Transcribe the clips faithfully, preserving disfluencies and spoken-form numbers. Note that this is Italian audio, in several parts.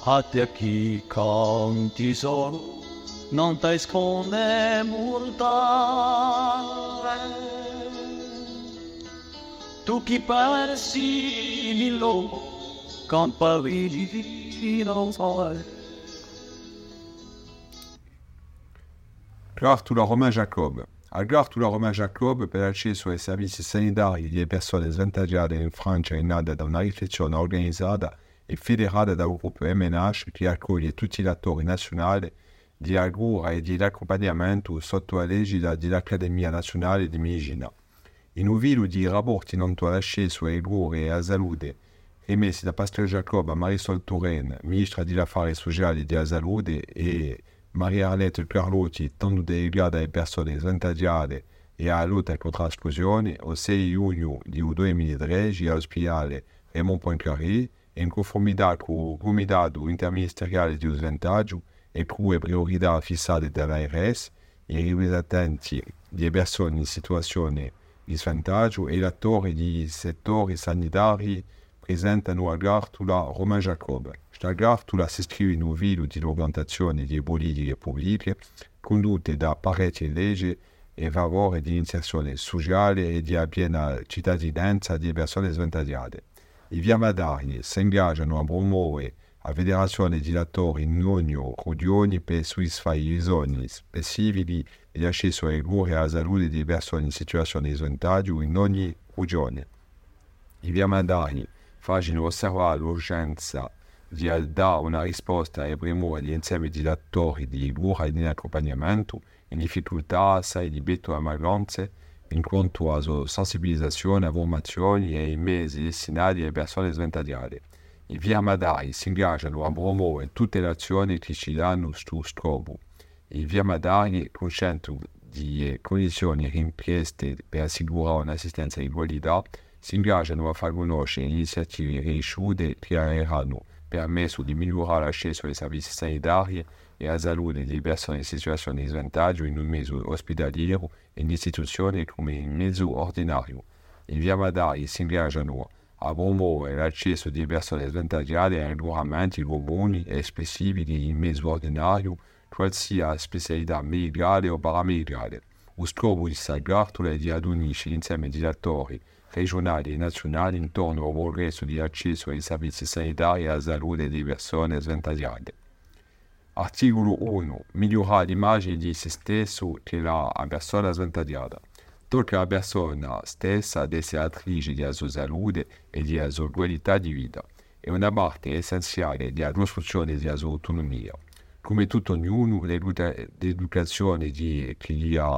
Até aqui com tesouro, não te esconde mortal. Tu que pareci louco, com pavili non sai. Arthur Romain Jacob. Arthur Romain Jacob, per l'accesso ai servizi sanitari delle persone svantaggiate in Francia, è nata da una riflessione organizzata e federata dal gruppo M N H che accoglie tutti gli attori nazionali di cura e di accompagnamento sotto la legge dell'Accademia Nazionale di Medicina. In un video di rapporti non all'accesso ai cure e alla salute emessi da Pasteur Jacob a Marisol Touraine, ministra degli Affari Sociali e della Salute, e Maria Arlette Carlotti, tanto delegata alle persone svantaggiate e alla lotta contro l'esclusione, il sei giugno del duemilatredici all'ospedale Raymond Poincaré, in conformità con il Comitato Interministeriale di Svantaggio e con le priorità fissate dall'A R S, i rappresentanti delle persone in situazione di svantaggio e gli attori di settori sanitari presentano la cartola Romain Jacob. Questa cartola si iscrive in un video di organizzazioni di politiche pubbliche condotte da parecchie leggi in favore di iniziazione sociale e di piena cittadinanza delle persone svantaggiate. I firmatari si ingaggiano a promuovere la federazione di attori in ogni regione per soddisfare i bisogni specifici di accesso ai cure e alla salute delle persone in situazione di svantaggio in ogni regione. I firmatari facciano osservare l'urgenza di dare una risposta ai premori di insieme di attori di cura e di accompagnamento in difficoltà assai di betto a mancanze in quanto alla sensibilizzazione, formazioni e i mezzi destinati alle persone svantaggiate. I firmatari si ingaggiano a promuovere tutte le azioni che ci danno sto scopo. I firmatari, conscienti di condizioni richieste per assicurare un'assistenza di qualità, si ingaggiano a far conoscere iniziative riuscite che avranno permesso di migliorare l'accesso ai servizi sanitari e alla salute delle persone in situazione di svantaggio in un mezzo ospedaliero e in istituzioni come in mezzo ordinario. I firmatari si ingaggiano a promuovere l'accesso di persone svantaggiate ai regolamenti comuni e specifici in mezzo ordinario, qualsiasi specialità medicale o paramedicale. Lo scopo di questa cartola è di adunire l'insieme di attori regionali e nazionali intorno al progresso di accesso ai servizi sanitari e alla salute delle persone svantaggiate. Articolo uno. Migliorare l'immagine di se stesso che la persona svantaggiata. Tocca alla persona stessa ad essere attrice della sua salute e della sua qualità di vita. È una parte essenziale della costruzione della sua autonomia. Come tutto ognuno, l'educazione di, che gli ha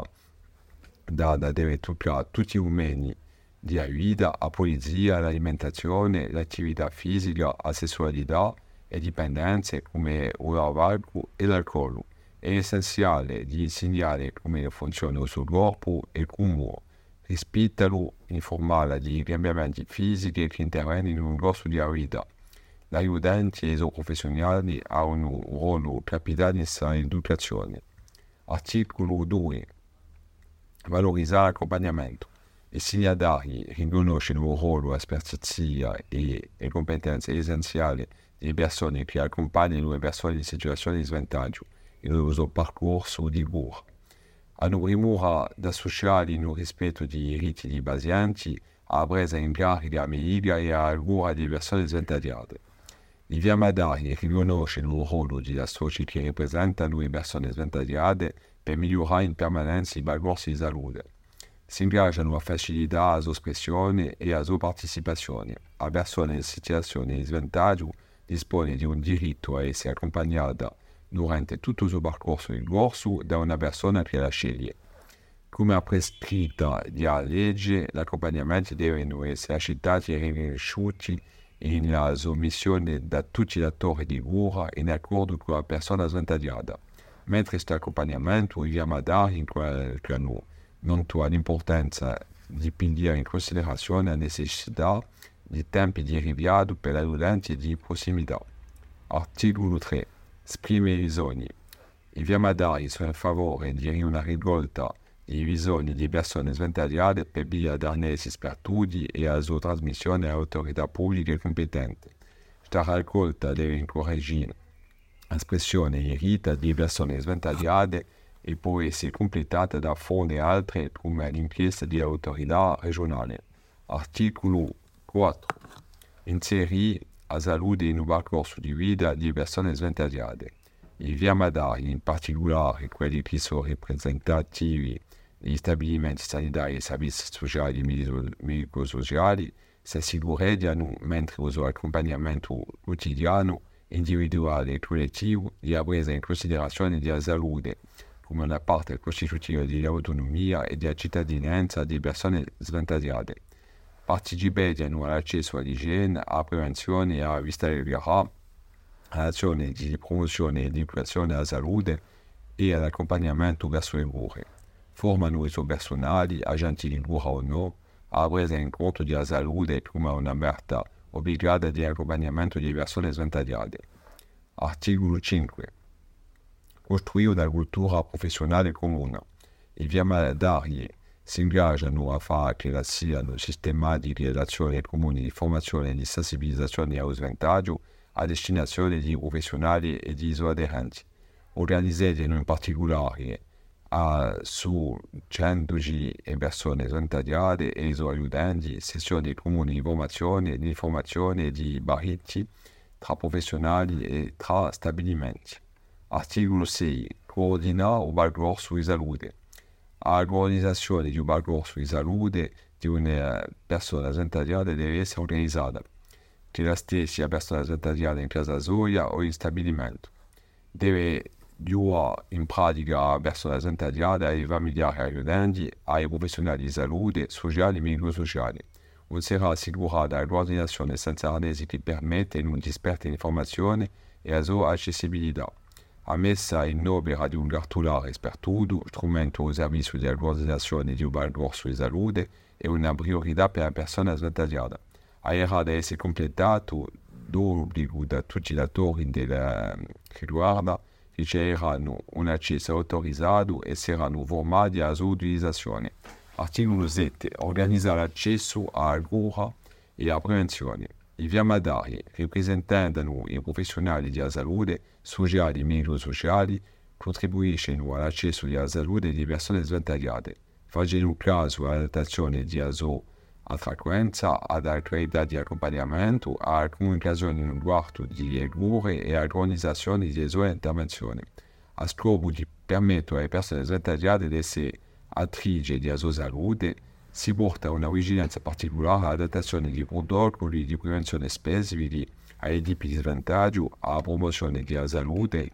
data deve toccare tutti gli umani di vita, la polizia, l'alimentazione, l'attività fisica, la sessualità e dipendenze come il tabacco e l'alcol. È essenziale di insegnare come funziona il suo corpo e come rispettare, informarla di cambiamenti fisici che intervengono nel corso della vita. Gli aiutanti e i professionali hanno un ruolo capitale in questa educazione. Articolo due. Valorizzare l'accompagnamento. I segnatari riconoscono il ruolo, l'espertizia e le competenze essenziali delle persone che accompagnano le persone in situazione di svantaggio nel loro percorso di cura. Hanno premura da associare il rispetto dei diritti dei pazienti, alla presa in carico della media e alla cura delle persone svantaggiate. I firmatari riconoscono il ruolo delle soci che rappresentano le persone svantaggiate per migliorare in permanenza i percorsi di salute. Si ingaggiano a facilitare la sua espressione e la sua partecipazione. La persona in situazione di svantaggio dispone di un diritto a essere accompagnata durante tutto il suo percorso di corso da una persona che la sceglie. Come prescritta dalla legge, gli accompagnamenti devono essere accettati e riconosciuti nella sua missione da tutti gli attori di cura in accordo con la persona svantaggiata. Mentre questo accompagnamento, i firmatari inquadrano non ha l'importanza di prendere in considerazione la necessità di tempi di rinvio per gli aiutanti di prossimità. Articolo tre. Esprime i bisogni. I firmatari sono in favore di una raccolta dei bisogni di persone svantaggiate per via di analisi per tutti e la sua trasmissione alle autorità pubbliche competenti. Questa raccolta deve incoraggiare l'espressione in rita di persone svantaggiate e può essere completata da fonti altre come l'inchiesta di autorità regionale. Articolo quattro. Inserì la salute in un percorso di vita di persone svantaggiate. I firmatari, in particolare quelli che sono rappresentativi degli stabilimenti sanitari e servizi sociali e medico-sociali, si assicurano, mentre il suo accompagnamento quotidiano, individuale e collettivo, di presa in considerazione della salute come una parte costitutiva dell'autonomia e della cittadinanza di persone svantaggiate. Partecipano all'accesso all'igiene, alla prevenzione e alla vitalità, all'azione di promozione e di educazione alla salute e all'accompagnamento verso le cure. Formano i suoi personali, agenti di cura o no, alla presa in conto della salute come una merta obbligata di accompagnamento di persone svantaggiate. Articolo cinque. Costruire una cultura professionale comune. I firmatari si ingaggiano a fare che la siano sistematiche di relazioni comuni di formazione e di sensibilizzazione allo svantaggio a destinazione di professionali e di suoi aderenti. Organizzano in particolare a su cento persone svantaggiate e i suoi aiutanti sessioni comuni di formazione, di informazione e di barritti tra professionali e tra stabilimenti. Articolo sei. Coordinare un percorso di salute. L'organizzazione di un percorso di salute di una persona svantaggiata deve essere organizzata, che la stessa persona svantaggiata in casa sua o in stabilimento. Deve dare in pratica la persona svantaggiata ai familiari aiutanti, ai professionali di salute, sociali e medico-sociali. Non sarà assicurata la coordinazione senza resi che permette non disperdere informazione e la sua accessibilità. La messa in opera di un cartolare spertuto, strumento al servizio della coordinazione di un percorso di salute, è una priorità per la persona svantaggiata. Avrà da essere completato d'obbligo da tutti gli attori della riguarda, che riceveranno un accesso autorizzato e saranno formati alla sua utilizzazione. Articolo sette. Organizzare l'accesso alla cura e alla prevenzione. I firmatari rappresentano i professionali della salute, sociali e medico-sociali, contribuiscono all'accesso alla salute di persone svantaggiate, facendo caso all'adattazione della sua frequenza, alla qualità di accompagnamento, alla comunicazione in riguardo di cure e all'organizzazione delle sue intervenzioni, a scopo di permettere alle persone svantaggiate di essere attrici della sua salute. Si porta una vigilanza particolare all'adattazione di protocolli di prevenzione specifici ai tipi di svantaggio, alla promozione della salute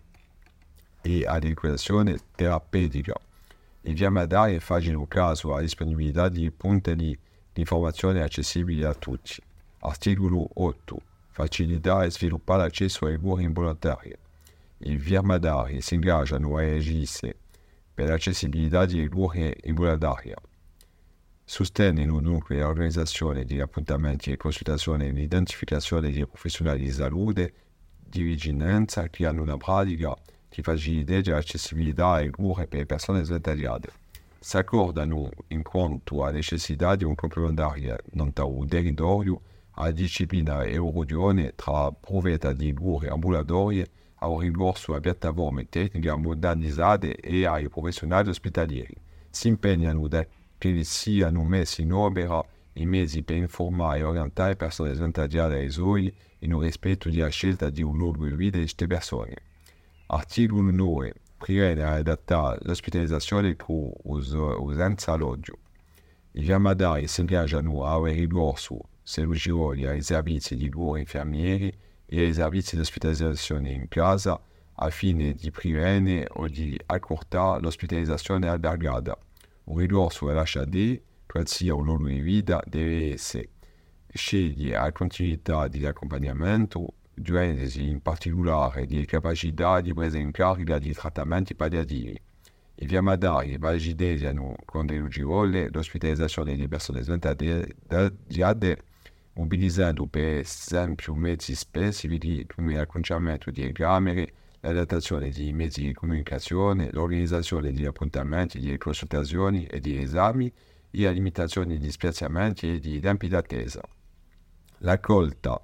e all'educazione terapeutica. I firmatari facciano caso alla disponibilità di punti di informazione accessibili a tutti. Articolo otto. Facilitare e sviluppare l'accesso alle cure involontarie. I firmatari si ingaggiano a agire per l'accessibilità delle cure involontarie. Sostengono dunque l'organizzazione di appuntamenti e consultazioni e l'identificazione dei professionali di salute, di vigilanza che hanno una pratica che facilita l'accessibilità alle cure per le persone svantaggiate. Si accordano in quanto alla necessità di un complementariamento del territorio alla disciplina europea tra provvedita di cure ambulatorie, al ricorso a piattaforme tecniche modernizzate e ai professionali ospedalieri. Si impegnano da che siano messi in opera i mezzi per informare e orientare le persone svantaggiate ai suoi in un rispetto della scelta di un luogo di vita di queste persone. Articolo nove. Prevede ad adattare l'ospitalizzazione con usanza alloggio. I firmatari si ingaggiano a avere ricorso, se lo vuole, ai servizi di cura infermieri e ai servizi di ospitalizzazione in casa al fine di prevenire o di accortare l'ospitalizzazione albergata. Un ricorso all'H D, qual sia un luogo di vita, deve essere sceglie alla continuità di accompagnamento, giudici in particolare di capacità di presa in carica di trattamenti palliativi. I firmatari validano con delusione l'ospitalizzazione di persone svantaggiate, mobilizzando per esempio mezzi specifici come l'acconciamento di camere, l'adattazione di mezzi di comunicazione, l'organizzazione di appuntamenti, di consultazioni e di esami e la limitazione di spiazzamenti e di tempi d'attesa. L'accolta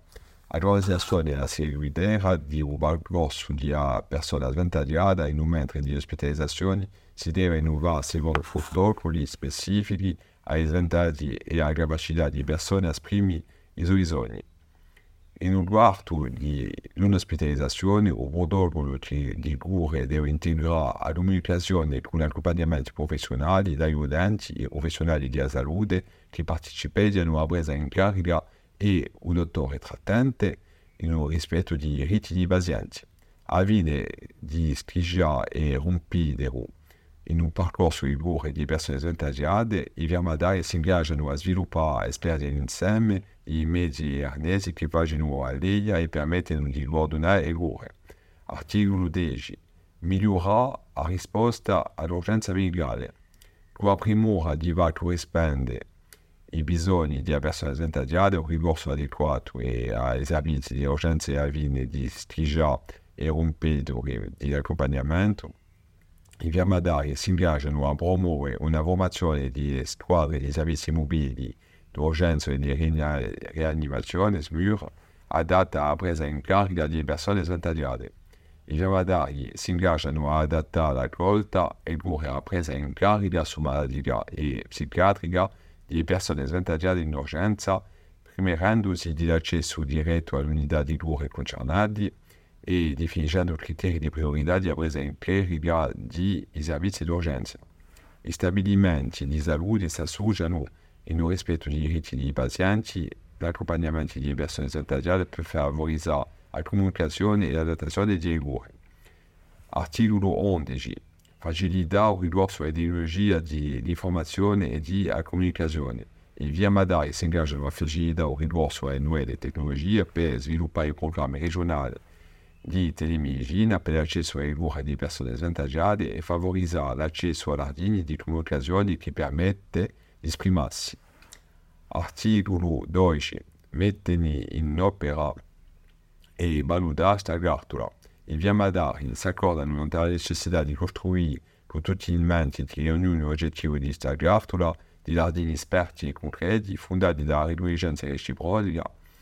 L'organizzazione è la seguitera di un percorso di persone svantaggiate in un mentre di ospitalizzazione si deve innovare secondo protocolli specifici ai svantaggi e alla capacità di persone a esprimere i suoi bisogni. In un quarto di un'ospitalizzazione, un protocollo di cure deve integrare la comunicazione con accompagnamenti professionali, aiutanti e professionali della salute che partecipano alla presa in carica e un dottore trattante in un rispetto dei diritti dei pazienti, al fine di scrigere e rompere in un percorso di cure di persone svantaggiate. I firmatari si ingaggiano a sviluppare esperienze insieme i mezzi arnesi che facciano a lei e permettono di coordinare le cure. Articolo dieci. Migliorare la risposta all'urgenza medicale. Con la premura di corrispondere i bisogni delle persone svantaggiate, un ricorso adeguato e ai servizi di urgenza al fine di stringere e rompere di accompagnamento. I firmatari si ingaggiano a promuovere una formazione di squadre di servizi mobili di urgenza e di rianimazione S M U R adatta alla presa in carica di persone svantaggiate. I firmatari si ingaggiano a adattare l'accolta e cura alla presa in carica somatica e psichiatrica di persone svantaggiate in urgenza, permettendosi di accesso diretto all'unità di cure concernati e definendo criteri di priorità di presa in carica di servizi d'urgenza. I stabilimenti di salute si associano in un rispetto dei diritti dei pazienti, l'accompagnamento di persone svantaggiate per favorizzare la comunicazione e l'adattazione delle cure. Articolo undici. Facilitare il ricorso alle tecnologie di informazione e di comunicazione. I firmatari si ingaggiano a facilitare il ricorso alle nuove tecnologie per sviluppare programmi regionali di telemedicina per l'accesso alle cure di persone svantaggiate e favorizzare l'accesso alla linee di comunicazione che permette di esprimersi. Articolo dodici. Mettere in opera e valutare questa cartola. I firmatari si accordano tra la necessità di costruire con tutti i menti che riunione l'oggettivo di questa cartola di ordini esperti e concreti fondati dalla riconoscenza reciproca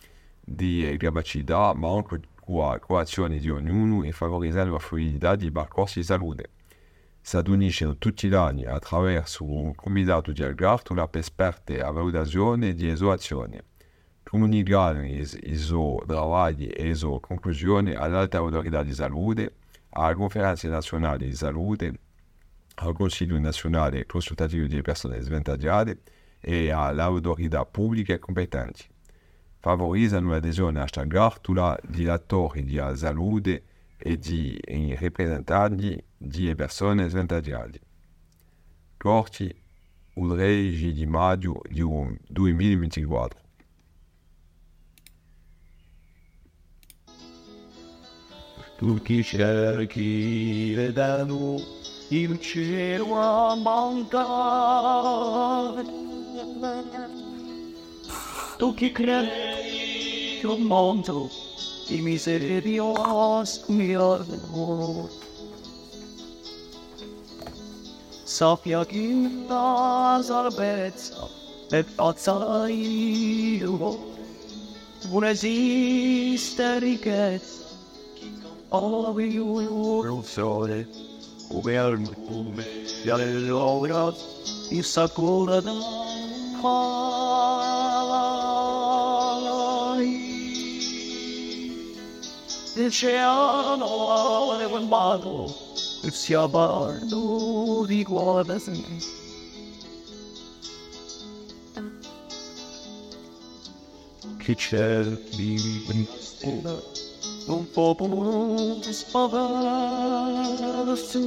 di capacità, ma anche con la coazione di ognuno e favorizzare la fluidità dei percorsi di salute. Si uniscono tutti gli anni attraverso un comitato di cartola per esperti a valutazione di esuazione. Comunicare i suoi lavori e le sue conclusioni all'alta autorità di salute, alla conferenza nazionale di salute, al Consiglio nazionale consultativo delle persone svantaggiate e alle autorità pubbliche competenti. Favorizzano l'adesione a questa cartola di attori della salute e di rappresentanti di persone svantaggiate. Corti undici di maggio di duemilaventiquattro. Tu chi cerchi vedendo il cielo a mancare, tu chi credi che un mondo di miseria squillo, sappia che la salvezza è fatta io, non esiste ricchezza. All you sole, come al lume, e all'ora di sakura da il cielo è un mago, il sia bardo di guarda che c'è di un popolo di spavento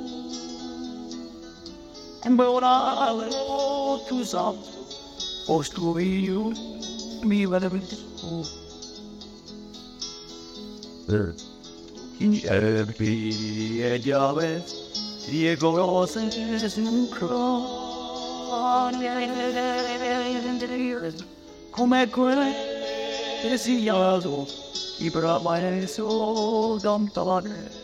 e morale tu santo costruiu mi veramente in cerpi e chiave di cose su come quelle che si chiamano I brought my soul down to water.